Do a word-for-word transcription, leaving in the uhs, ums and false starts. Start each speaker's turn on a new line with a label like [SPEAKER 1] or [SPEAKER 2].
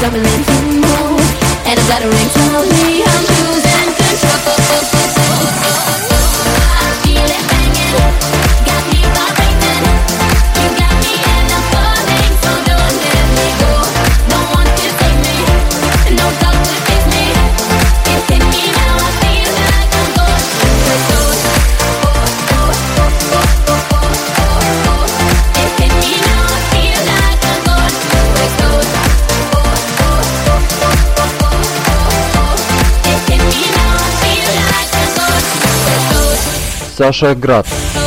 [SPEAKER 1] doubling tempo, and I'm stuttering slowly. I'm losing control. I feel it banging, got me vibrating. You got me and I'm falling, so don't let me go. No one can save me, no doubt will fix me. It hit me now, I feel like I'm going to explode. Oh, oh, oh, oh, oh, oh, oh, oh. It hit me now, I feel like I'm going to explode. Oh, oh, oh, oh, oh, oh, oh, oh. It hit me now, I feel like I'm going to explode.
[SPEAKER 2] Саша Град.
[SPEAKER 1] Oh,